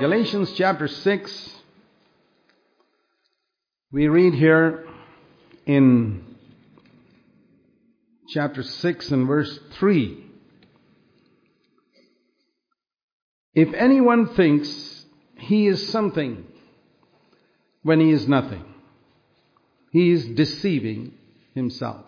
Galatians chapter 6, we read here in chapter 6 and verse 3. If anyone thinks he is something when he is nothing, he is deceiving himself.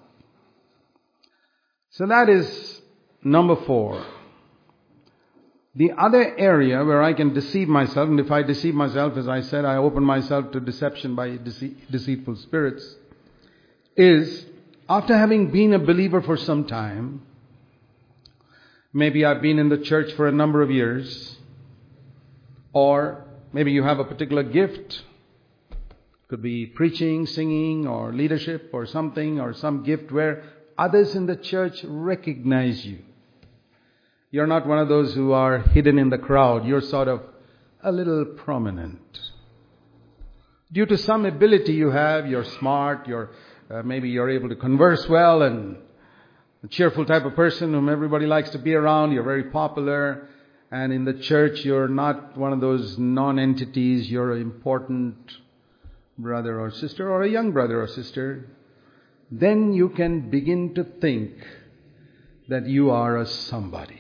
So that is number 4. The other area where I can deceive myself, and if I deceive myself, as I said, I open myself to deception by deceitful spirits, is after having been a believer for some time, maybe I've been in the church for a number of years, or maybe you have a particular gift, could be preaching, singing, or leadership, or something, or some gift where others in the church recognize you. You're not one of those who are hidden in the crowd. You're sort of a little prominent. Due to some ability you have, you're smart, maybe you're able to converse well, and a cheerful type of person whom everybody likes to be around. You're very popular. And in the church, you're not one of those non-entities. You're an important brother or sister, or a young brother or sister. Then you can begin to think that you are a somebody.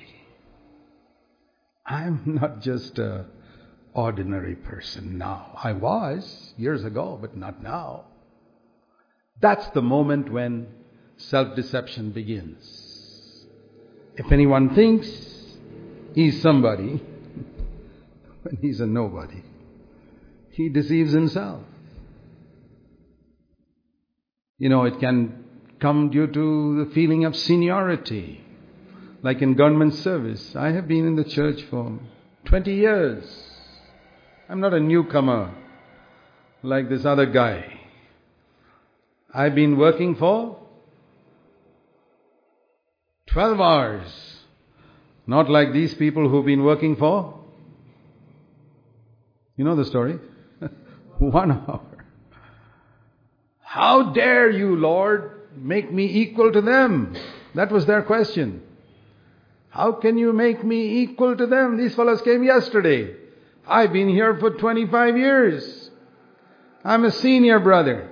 I'm not just an ordinary person now. I was years ago, but not now. That's the moment when self-deception begins. If anyone thinks he's somebody, when he's a nobody, he deceives himself. You know, it can come due to the feeling of seniority. Like in government service, I have been in the church for 20 years. I'm not a newcomer like this other guy. I've been working for 12 hours. Not like these people who've been working for, you know the story, 1 hour. How dare you, Lord, make me equal to them? That was their question. How can you make me equal to them? These fellows came yesterday. I've been here for 25 years. I'm a senior brother.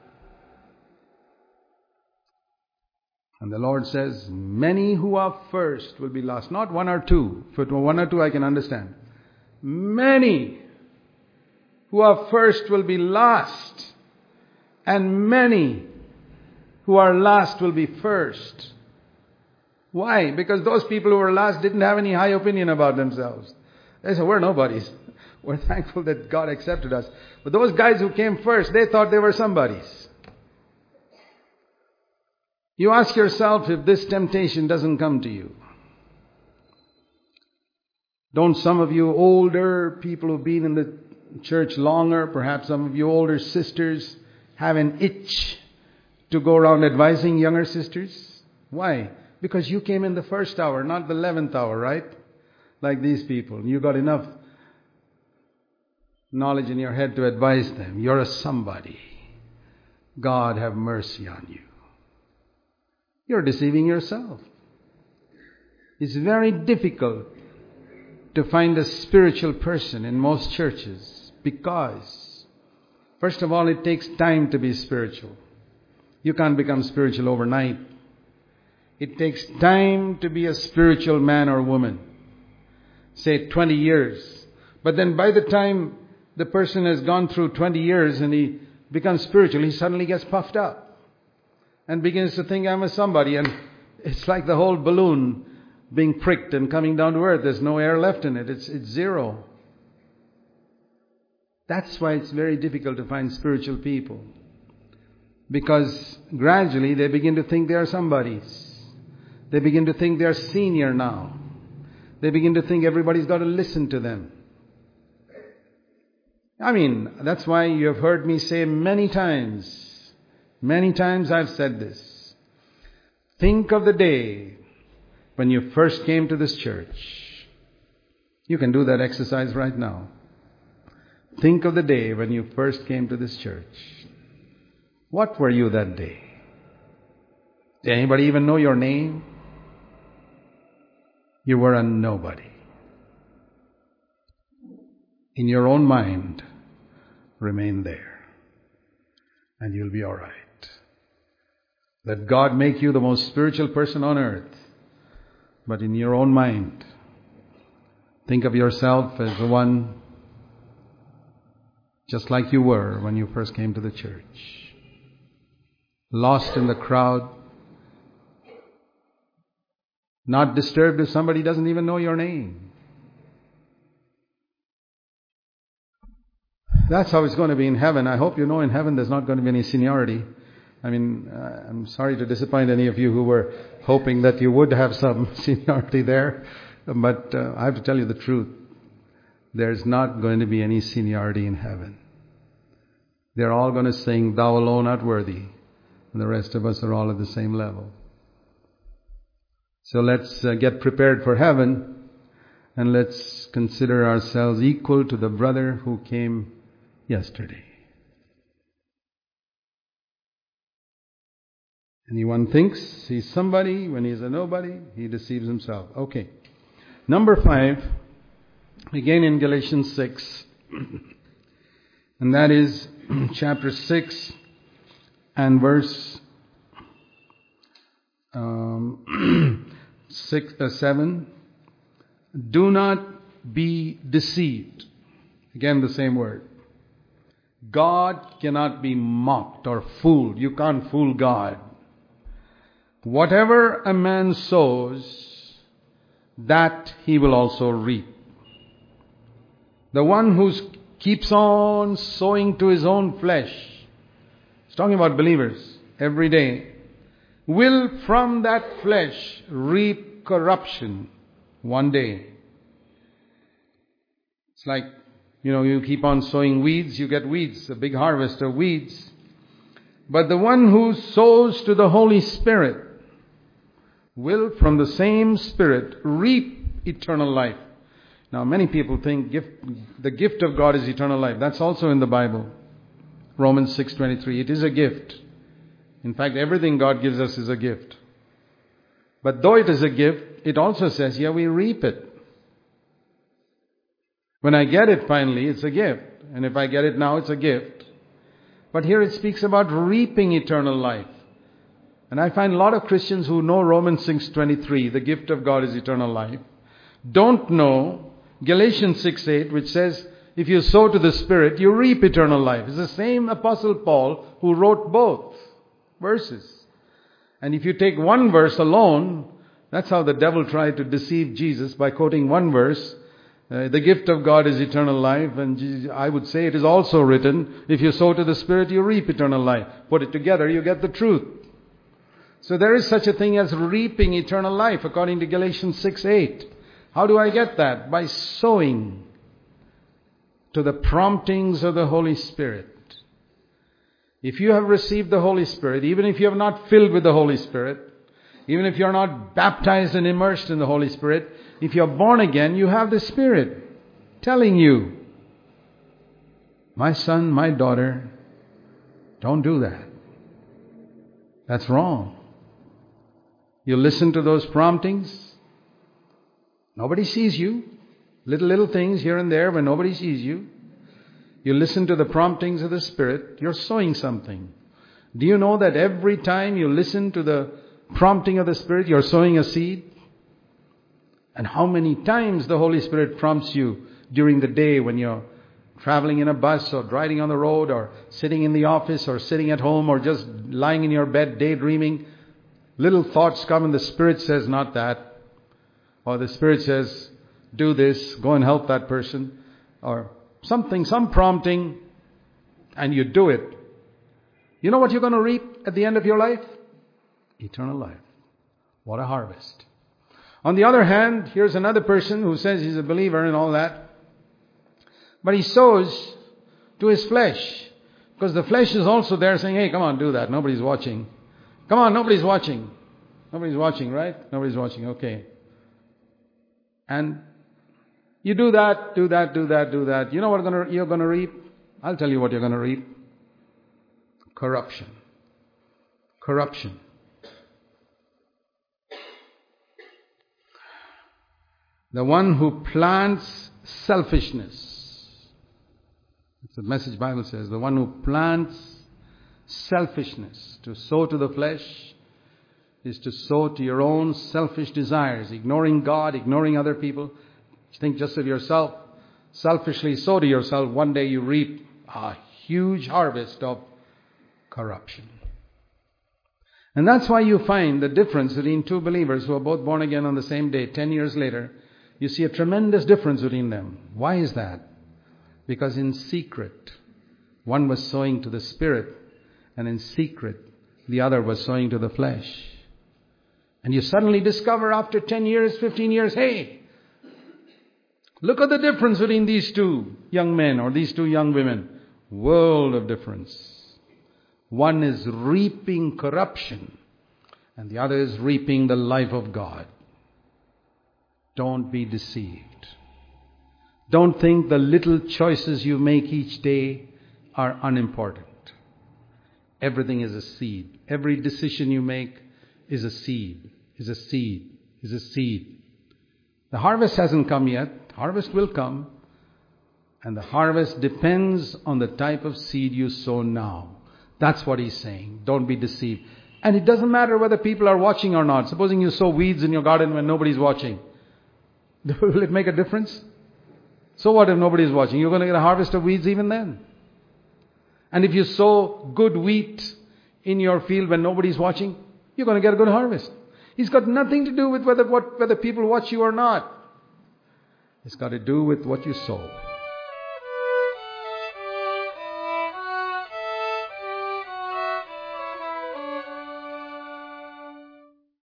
And the Lord says, many who are first will be last. Not 1 or 2. For 1 or 2 I can understand. Many who are first will be last. And many who are last will be first. Why? Because those people who were last didn't have any high opinion about themselves. They said, we're nobodies. We're thankful that God accepted us. But those guys who came first, they thought they were somebodies. You ask yourself if this temptation doesn't come to you. Don't some of you older people who've been in the church longer, perhaps some of you older sisters, have an itch to go around advising younger sisters? Why? Because you came in the first hour, not the 11th hour, right? Like these people. You got enough knowledge in your head to advise them. You're a somebody. God have mercy on you. You're deceiving yourself. It's very difficult to find a spiritual person in most churches because, first of all, it takes time to be spiritual. You can't become spiritual overnight. It takes time to be a spiritual man or woman. Say 20 years. But then by the time the person has gone through 20 years and he becomes spiritual, he suddenly gets puffed up and begins to think, I'm a somebody. And it's like the whole balloon being pricked and coming down to earth. There's no air left in it. It's zero. That's why it's very difficult to find spiritual people. Because gradually they begin to think they are somebodies. They begin to think they're senior now. They begin to think everybody's got to listen to them. I mean, that's why you have heard me say many times I've said this. Think of the day when you first came to this church. You can do that exercise right now. Think of the day when you first came to this church. What were you that day? Did anybody even know your name? You were a nobody. in your own mind, remain there. And you'll be all right. Let God make you the most spiritual person on earth. But in your own mind, think of yourself as the one just like you were when you first came to the church. Lost in the crowd. Not disturbed if somebody doesn't even know your name. That's how it's going to be in heaven. I hope you know in heaven there's not going to be any seniority. I mean, I'm sorry to disappoint any of you who were hoping that you would have some seniority there. But I have to tell you the truth. There's not going to be any seniority in heaven. They're all going to sing, "Thou alone art worthy." And the rest of us are all at the same level. So let's get prepared for heaven. And let's consider ourselves equal to the brother who came yesterday. Anyone thinks he's somebody when he's a nobody, he deceives himself. Okay. Number 5, again in Galatians 6, and that is chapter 6 and verse 7. Do not be deceived. Again, the same word. God cannot be mocked or fooled. You can't fool God. Whatever a man sows, that he will also reap. The one who keeps on sowing to his own flesh, it's talking about believers every day, will from that flesh reap corruption one day. It's like, you keep on sowing weeds, you get weeds, a big harvest of weeds. But the one who sows to the Holy Spirit will from the same Spirit reap eternal life. Now many people think the gift of God is eternal life. That's also in the Bible. Romans 6:23. It is a gift. In fact, everything God gives us is a gift. But though it is a gift, it also says, we reap it. When I get it finally, it's a gift. And if I get it now, it's a gift. But here it speaks about reaping eternal life. And I find a lot of Christians who know Romans 6:23, the gift of God is eternal life, don't know Galatians 6:8, which says, if you sow to the Spirit, you reap eternal life. It's the same Apostle Paul who wrote both verses. And if you take one verse alone, that's how the devil tried to deceive Jesus by quoting one verse. The gift of God is eternal life, and I would say it is also written, if you sow to the Spirit, you reap eternal life. Put it together, you get the truth. So there is such a thing as reaping eternal life, according to Galatians 6:8. How do I get that? By sowing to the promptings of the Holy Spirit. If you have received the Holy Spirit, even if you have not filled with the Holy Spirit, even if you are not baptized and immersed in the Holy Spirit, if you are born again, you have the Spirit telling you, my son, my daughter, don't do that. That's wrong. You listen to those promptings. Nobody sees you. Little things here and there when nobody sees you. You listen to the promptings of the Spirit. You're sowing something. Do you know that every time you listen to the prompting of the Spirit, you're sowing a seed? And how many times the Holy Spirit prompts you during the day when you're traveling in a bus or driving on the road or sitting in the office or sitting at home or just lying in your bed daydreaming. Little thoughts come and the Spirit says, not that. Or the Spirit says, do this, go and help that person. Or something, some prompting, and you do it. You know what you're going to reap at the end of your life? Eternal life. What a harvest. On the other hand, here's another person who says he's a believer and all that. But he sows to his flesh. Because the flesh is also there saying, hey, come on, do that. Nobody's watching. Come on, nobody's watching. Nobody's watching, right? Nobody's watching, okay. And you do that. You know what you're going to reap? I'll tell you what you're going to reap. Corruption. The one who plants selfishness So the Message Bible says, the one who plants selfishness, to sow to the flesh, is to sow to your own selfish desires, ignoring God, ignoring other people. Think just of yourself. Selfishly sow to yourself. One day you reap a huge harvest of corruption. And that's why you find the difference between two believers who are both born again on the same day, 10 years later. You see a tremendous difference between them. Why is that? Because in secret, one was sowing to the Spirit, and in secret, the other was sowing to the flesh. And you suddenly discover after 10 years, 15 years, hey, look at the difference between these two young men or these two young women. World of difference. One is reaping corruption, and the other is reaping the life of God. Don't be deceived. Don't think the little choices you make each day are unimportant. Everything is a seed. Every decision you make is a seed, is a seed, is a seed. The harvest hasn't come yet. Harvest will come. And the harvest depends on the type of seed you sow now. That's what he's saying. Don't be deceived. And it doesn't matter whether people are watching or not. Supposing you sow weeds in your garden when nobody's watching. Will it make a difference? So what if nobody's watching? You're going to get a harvest of weeds even then. And if you sow good wheat in your field when nobody's watching, you're going to get a good harvest. It's got nothing to do with whether people watch you or not. It's got to do with what you sow.